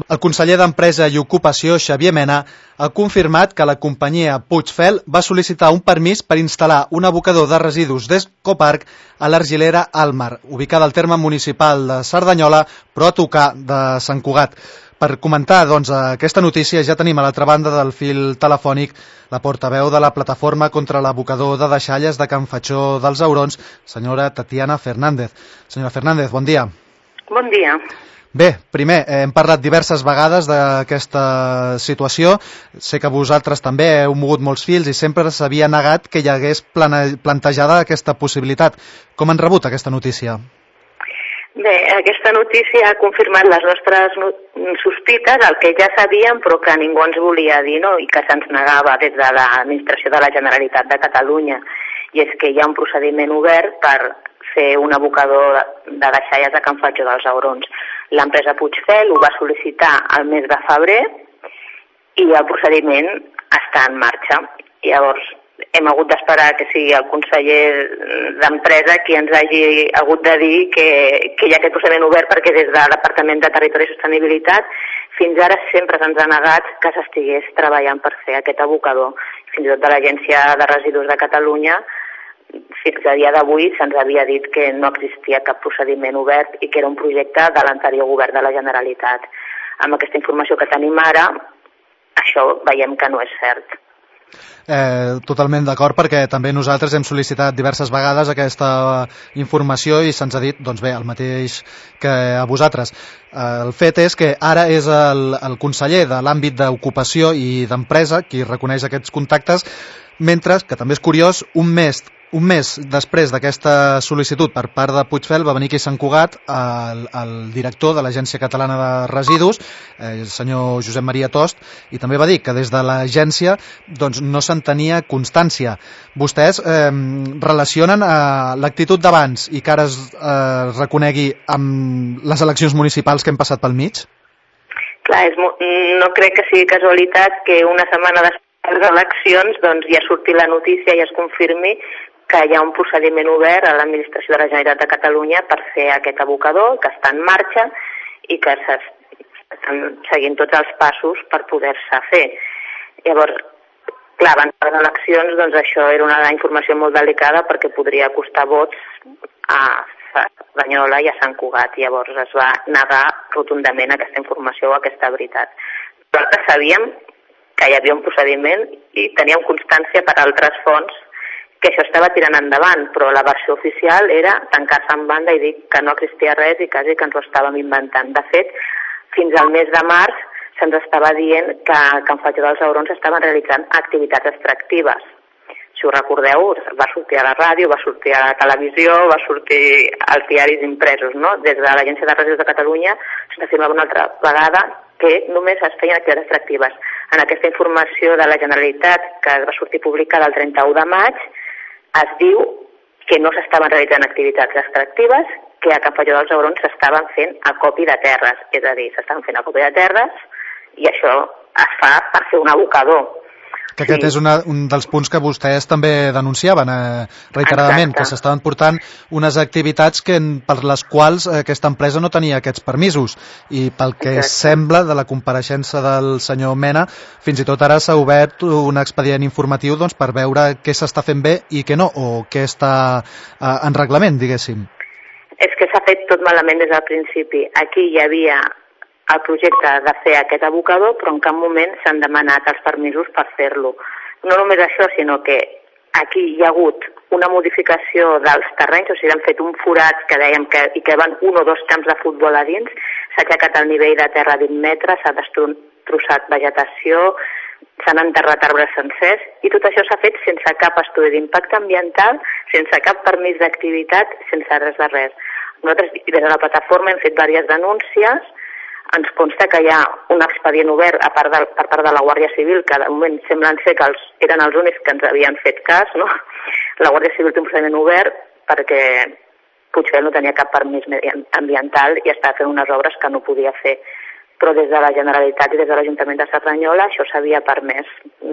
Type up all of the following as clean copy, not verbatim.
El conseller d'Empresa i Ocupació, Xavier Mena, ha confirmat que la companyia Puigfel va sol·licitar un permís per instal·lar un abocador de residus d'Ecoparc a l'Argilera Almar, ubicada al terme municipal de Cerdanyola, però a tocar de Sant Cugat. Per comentar aquesta notícia ja tenim a l'altra banda del fil telefònic la portaveu de la plataforma contra l'abocador de deixalles de Can Fatxó dels Aurons, senyora Tatiana Fernández. Senyora Fernández, bon dia. Bon dia. Bé, primer, hem parlat diverses vegades d'aquesta situació. Sé que vosaltres també heu mogut molts fils i sempre s'havia negat que hi hagués plantejada aquesta possibilitat. Com han rebut aquesta notícia? Bé, aquesta notícia ha confirmat les nostres sospites, el que ja sabíem però que ningú ens volia dir, no? I que se'ns negava des de l'administració de la Generalitat de Catalunya. I és que hi ha un procediment obert per fer un abocador de deixalles a Can Fatxó dels Aurons. L'empresa Puigfel ho va sol·licitar al mes de febrer i el procediment està en marxa. Llavors, hem hagut d'esperar que sigui el conseller d'Empresa qui ens hagi hagut de dir que hi ha aquest procediment obert, perquè des del Departament de Territori i Sostenibilitat fins ara sempre se'ns ha negat que s'estigués treballant per fer aquest abocador. Fins i tot de l'Agència de Residus de Catalunya, fins a dia d'avui se'ns havia dit que no existia cap procediment obert i que era un projecte de l'anterior govern de la Generalitat. Amb aquesta informació que tenim ara, això veiem que no és cert. Totalment d'acord, perquè també nosaltres hem sol·licitat diverses vegades aquesta informació i se'ns ha dit, doncs bé, el mateix que a vosaltres. El fet és que ara és el conseller de l'àmbit d'ocupació i d'empresa qui reconeix aquests contactes, mentre que també és curiós, un mes després d'aquesta sol·licitud per part de Puigfel va venir aquí a Sant Cugat el director de l'Agència Catalana de Residus, el senyor Josep Maria Tost, i també va dir que des de l'agència no se'n tenia constància. Vostès relacionen l'actitud d'abans i que ara es reconegui amb les eleccions municipals que hem passat pel mig? Clar, no crec que sigui casualitat que una setmana després de les eleccions ja surti la notícia i es confirmi que hi ha un procediment obert a l'administració de la Generalitat de Catalunya per fer aquest abocador, que està en marxa i que s'estan seguint tots els passos per poder-se fer. Llavors, clar, abans de les eleccions, això era una informació molt delicada perquè podria costar vots a Cerdanyola i a Sant Cugat. Llavors es va negar rotundament aquesta informació o aquesta veritat. Nosaltres sabíem que hi havia un procediment i teníem constància per altres fonts que això estava tirant endavant, però la versió oficial era tancar-se en banda i dir que no existia res i quasi que ens ho estàvem inventant. De fet, fins al mes de març se'ns estava dient que a Can Fatxó dels Aurons estaven realitzant activitats extractives. Si ho recordeu, va sortir a la ràdio, va sortir a la televisió, va sortir als diaris impresos, no? Des de l'Agència de Residus de Catalunya s'afirmava una altra vegada que només es feien activitats extractives. En aquesta informació de la Generalitat, que va sortir publicada el 31 de maig, es diu que no s'estaven realitzant activitats extractives, que a Can Fatxó dels Aurons s'estaven fent acopi de terres, és a dir, s'estaven fent acopi de terres i això es fa per fer un abocador. Que aquest és un dels punts que vostès també denunciaven reiteradament. Exacte. Que s'estaven portant unes activitats per les quals aquesta empresa no tenia aquests permisos. I pel que sembla de la compareixença del senyor Mena, fins i tot ara s'ha obert un expedient informatiu per veure què s'està fent bé i què no, o què està en reglament, diguéssim. És que s'ha fet tot malament des del principi. Aquí hi havia el projecte de fer aquest abocador, però en cap moment s'han demanat els permisos per fer-lo. No només això, sinó que aquí hi ha hagut una modificació dels terrenys, o sigui, han fet un forat que dèiem i que van 1 o 2 camps de futbol a dins, s'ha aixecat el nivell de terra 20 metres, s'ha destrossat vegetació, s'han enterrat arbres sencers, i tot això s'ha fet sense cap estudi d'impacte ambiental, sense cap permís d'activitat, sense res de res. Nosaltres, des de la plataforma, hem fet diverses denúncies. Ens consta que hi ha un expedient obert per part de la Guàrdia Civil, que de moment semblen ser que eren els únics que ens havien fet cas, no? La Guàrdia Civil té un procediment obert perquè Puigfel no tenia cap permís ambiental i estava fent unes obres que no podia fer. Però des de la Generalitat i des de l'Ajuntament de Cerdanyola això s'havia permès.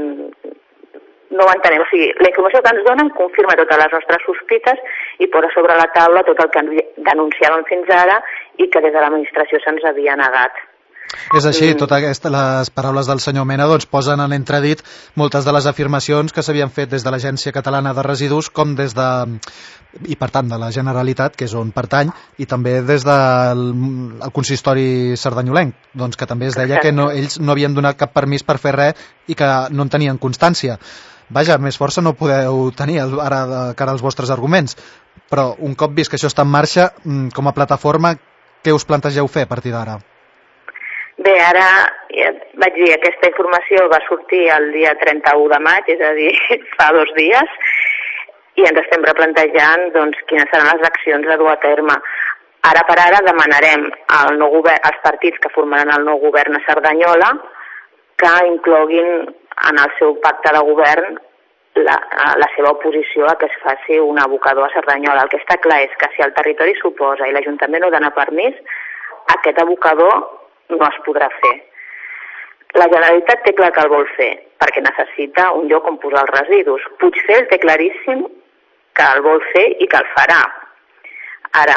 No ho entenem. O sigui, la informació que ens donen confirma totes les nostres sospites i posa sobre la taula tot el que denunciàvem fins ara i que des de l'administració se'ns havia negat. És així, totes les paraules del senyor Mena doncs, posen en entredit moltes de les afirmacions que s'havien fet des de l'Agència Catalana de Residus com des de, i per tant de la Generalitat, que és on pertany, i també des del consistori sardanyolenc, doncs que també es deia que ells no havien donat cap permís per fer res i que no en tenien constància. Vaja, més força no podeu tenir ara de cara als vostres arguments, però un cop vist que això està en marxa, com a plataforma, què us plantegeu fer a partir d'ara? Bé, ara ja vaig dir, aquesta informació va sortir el dia 31 de maig, és a dir, fa 2 dies, i ens estem replantejant doncs, quines seran les accions a dur a terme. Ara per ara demanarem al nou govern, als partits que formaran el nou govern a Cerdanyola que incloguin en el seu pacte de govern la seva oposició a que es faci un abocador a Cerdanyola. El que està clar és que si el territori s'oposa i l'Ajuntament no dona permís, aquest abocador no es podrà fer. La Generalitat té clar que el vol fer, perquè necessita un lloc on posar els residus. Puigcerdà té claríssim que el vol fer i que el farà. Ara,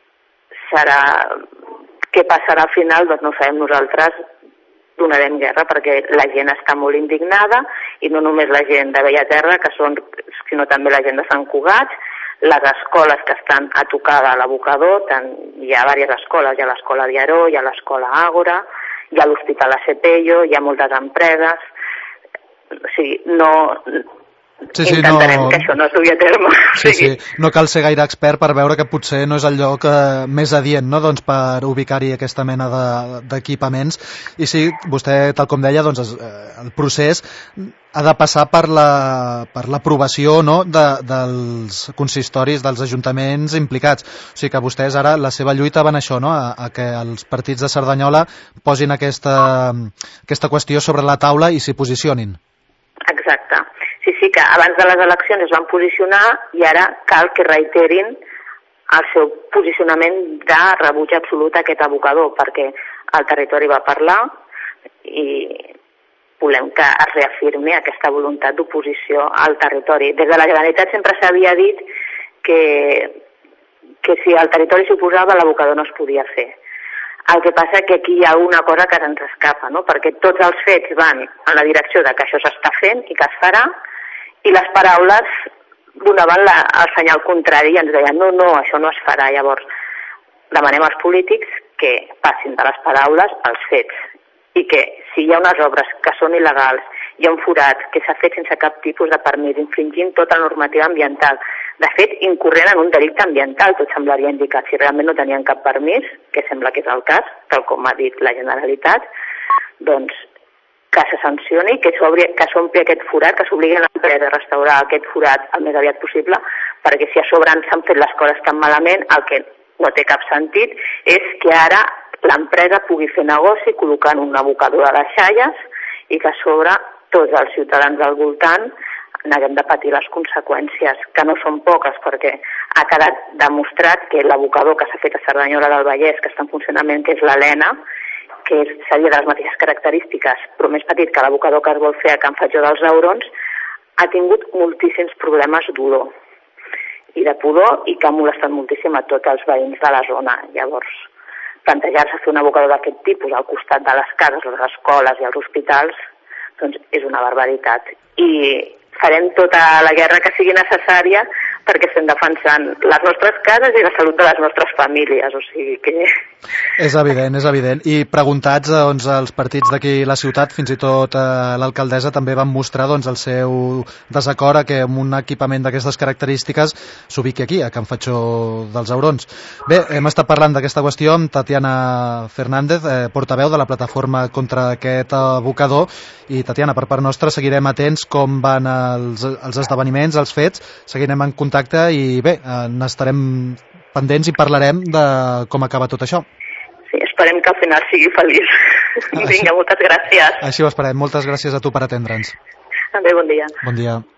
què passarà al final? Doncs no ho sabem nosaltres, donarem guerra, perquè la gent està molt indignada, i no només la gent de Bellaterra, sinó també la gent de Sant Cugat, les escoles que estan a tocar de l'abocador, hi ha diverses escoles, hi ha l'escola Viaró, hi ha l'escola Àgora, hi ha l'Hospital Acepello, hi ha moltes empreses, o sigui, intentarem que això no es dugui a terme. Sí, no cal ser gaire expert per veure que potser no és el lloc més adient, no? Doncs per ubicar-hi aquesta mena d'equipaments. I sí, vostè, tal com deia, doncs el procés ha de passar per l'aprovació, no?, dels consistoris, dels ajuntaments implicats. O sigui que vostès ara, la seva lluita van a això, no?, a que els partits de Cerdanyola posin aquesta qüestió sobre la taula i s'hi posicionin. Exacte. Sí, que abans de les eleccions es van posicionar i ara cal que reiterin el seu posicionament de rebuig absolut a aquest abocador, perquè el territori va parlar i volem que es reafirmi aquesta voluntat d'oposició al territori. Des de la Generalitat sempre s'havia dit que si el territori s'oposava l'abocador no es podia fer. El que passa que aquí hi ha una cosa que ens escapa, no? Perquè tots els fets van en la direcció de que això s'està fent i que es farà, i les paraules donaven el senyal contrari i ens deien no, això no es farà. Llavors demanem als polítics que passin de les paraules als fets i que si hi ha unes obres que són il·legals, hi ha un forat que s'ha fet sense cap tipus de permís, infringint tota la normativa ambiental, de fet incorrent en un delicte ambiental, tot semblaria indicar, si realment no tenien cap permís, que sembla que és el cas, tal com ha dit la Generalitat, doncs que se sancioni, que s'ompli aquest forat, que s'obligui a l'empresa a restaurar aquest forat el més aviat possible, perquè si a sobre s'han fet les coses tan malament, el que no té cap sentit és que ara l'empresa pugui fer negoci col·locant un abocador a les xalles i que a sobre tots els ciutadans del voltant n'haguem de patir les conseqüències, que no són poques, perquè ha quedat demostrat que l'abocador que s'ha fet a Cerdanyola del Vallès, que està en funcionament, que és l'Helena, que seria de les mateixes característiques, però més petit que l'abocador que es vol fer a Can Fatjó dels Aurons, ha tingut moltíssims problemes d'olor i de pudor i que ha molestat moltíssim a tots els veïns de la zona. Llavors, plantejar-se fer un abocador d'aquest tipus al costat de les cases, les escoles i els hospitals, doncs és una barbaritat. I farem tota la guerra que sigui necessària perquè estem defensant les nostres cases i la salut de les nostres famílies, o sigui que... És evident. I preguntats doncs, als partits d'aquí la ciutat, fins i tot l'alcaldessa també van mostrar doncs, el seu desacord a que amb un equipament d'aquestes característiques s'ubiqui aquí, a Can Fatjó dels Aurons. Bé, hem estat parlant d'aquesta qüestió amb Tatiana Fernández, portaveu de la plataforma contra aquest abocador, i Tatiana, per part nostra seguirem atents com van els esdeveniments, els fets, seguirem en contacte i bé, n'estarem pendents i parlarem de com acaba tot això. Sí, esperem que al final sigui feliç. Vinga, moltes gràcies. Així ho esperem. Moltes gràcies a tu per atendre'ns. També, bon dia. Bon dia.